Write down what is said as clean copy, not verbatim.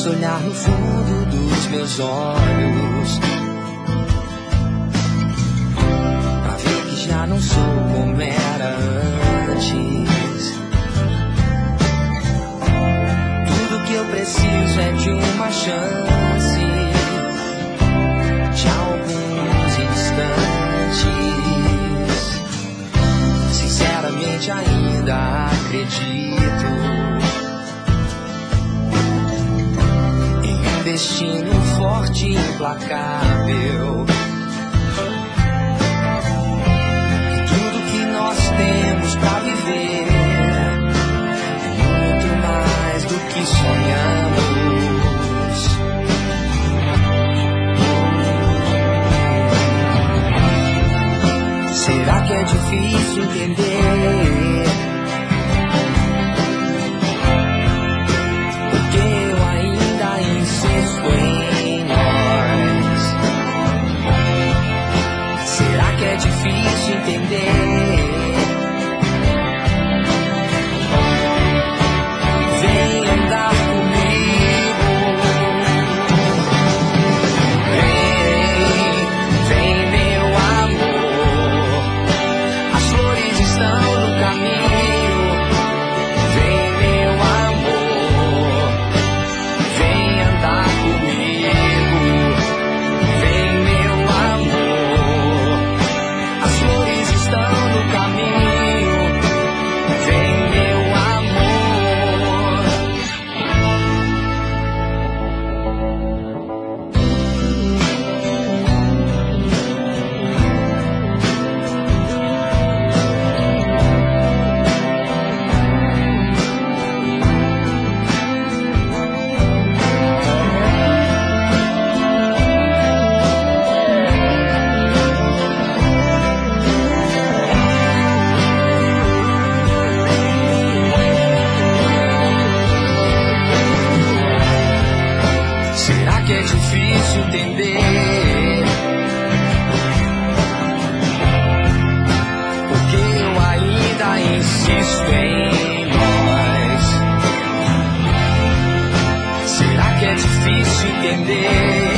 posso olhar no fundo dos meus olhos pra ver que já não sou como era antes. Tudo que eu preciso é de uma chance, de alguns instantes. Sinceramente ainda acredito destino forte e implacável. Tudo que nós temos pra viver é muito mais do que sonhamos. Será que é difícil entender? Insisto em nós. Será que é difícil entender? Vem andar comigo. Vem meu amor. As flores estão no caminho. Vem meu amor. Vem andar comigo, vem meu amor. As flores estão no caminho, vem meu amor. Será que é difícil entender? Porque eu ainda insisto em nós. Será que é difícil entender?